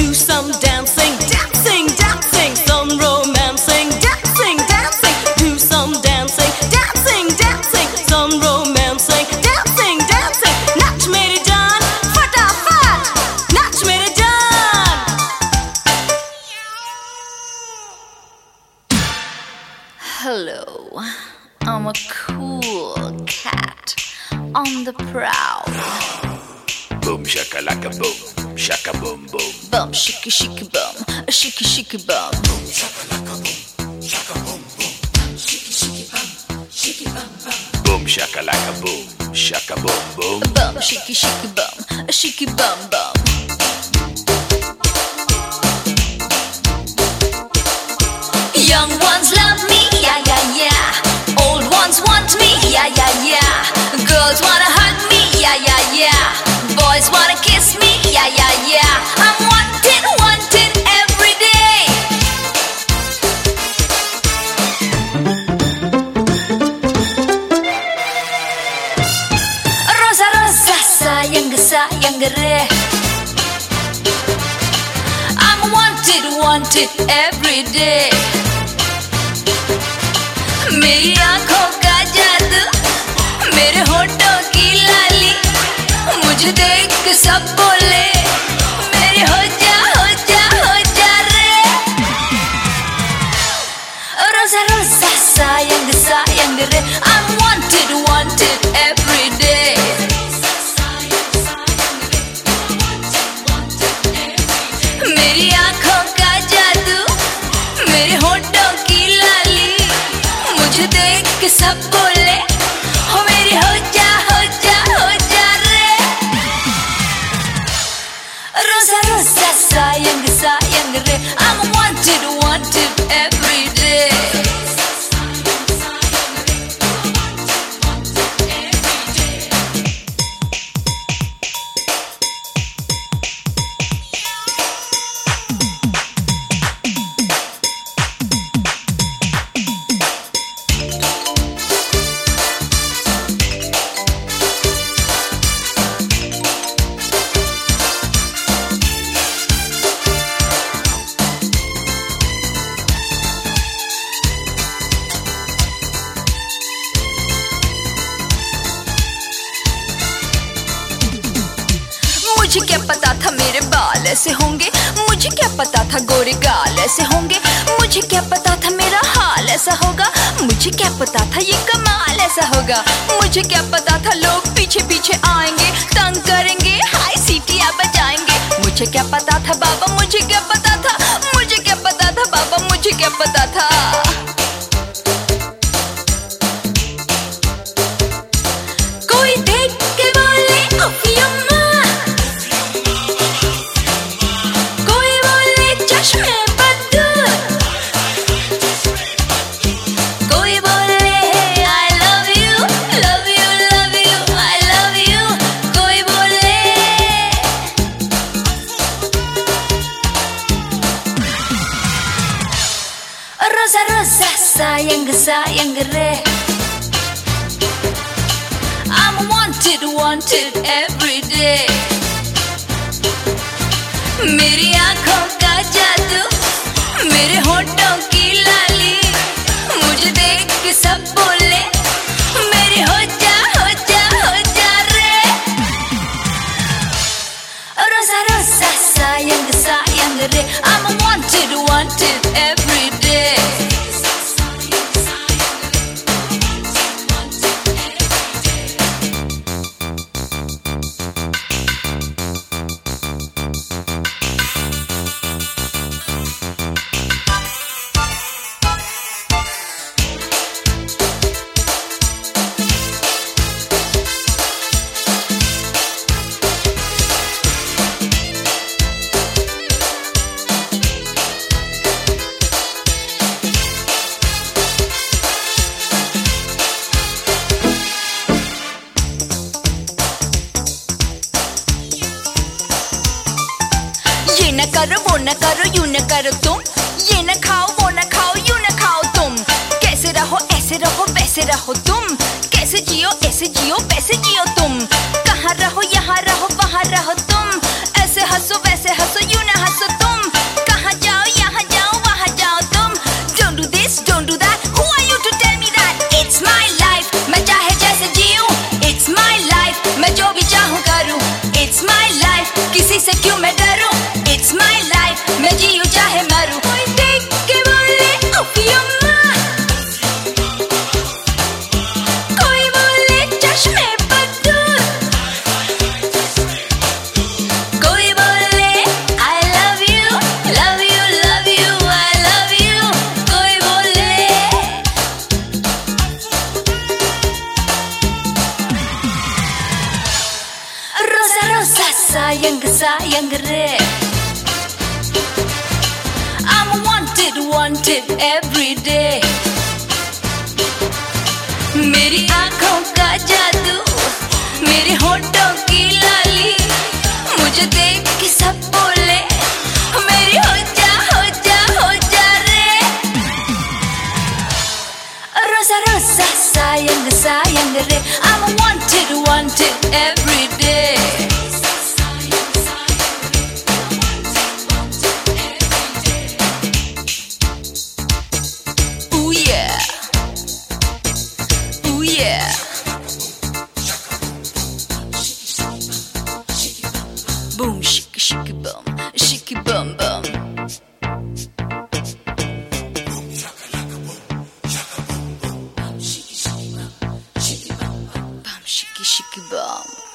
do some dancing, dancing, dancing, some romancing, dancing, dancing, do some dancing, dancing, dancing, some romancing, dancing, dancing. Natch mere jaan, fatafat, natch mere jaan. Hello, I'm a cool cat on the prowl. Boom shakalaka boom, shaka boom boom. Bum shiki shiki bum, a shiki shiki bum. Boom shakalaka boom, shaka boom boom. Shiki shiki bum, shiki bum bum. Boom shakalaka boom, shaka boom boom. Bum shiki shiki bum, a shiki bum bum. Young ones love me, yeah yeah yeah. Old ones want me, yeah yeah yeah. Girls wanna hug me, yeah yeah yeah. Boys wanna kiss me, yeah yeah yeah. I'm wanted, wanted every day. Rosa rosa sayang sayang re. I'm wanted, wanted every day. मेरी आँखों का जादू, मेरे होठों की लाली, मुझे देख के सब बोले मेरे हो जा रे. रोजा रोजा sayang sayang re. I'm wanted, wanted every day. मेरी आँखों का जादू, मेरे होठों की लाली, मुझे देख के सब बोले हो मेरी हो जा रे. रोजा रोजा sayang sayang re. I'm wanted, wanted every day. मुझे क्या पता था मेरे बाल ऐसे होंगे, मुझे क्या पता था गोरे गाल ऐसे होंगे, मुझे क्या पता था मेरा हाल ऐसा होगा, मुझे क्या पता था ये कमाल ऐसा होगा, मुझे क्या पता था लोग पीछे पीछे आएंगे, तंग करेंगे, हाई सीटियां बजाएंगे. मुझे क्या पता था बाबा, मुझे क्या पता था, मुझे क्या पता था बाबा, मुझे क्या पता था. कोई देख के बोले उफ यम्मा, चश्मे बद्दू, कोई बोले I love you, love you, love you, I love you, कोई बोले. रोजा रोजा sayang sayang re. I'm wanted, wanted every day. मेरी आँखों का जादू, मेरे होठों की लाली, मुझे देख के सब बोले मेरी हो जा रे. रोजा रोजा sayang sayang re. I'm wanted, wanted every day. न करो वो न करो यूं न करो तुम, ये न खाओ वो न खाओ यूं न खाओ तुम. कैसे रहो ऐसे रहो वैसे रहो तुम, कैसे जियो ऐसे जियो वैसे जियो तुम. कहाँ रहो यहाँ रहो वहाँ रहो तुम, ऐसे हंसो वैसे हंसो यूं न हंसो तुम. shiki bum.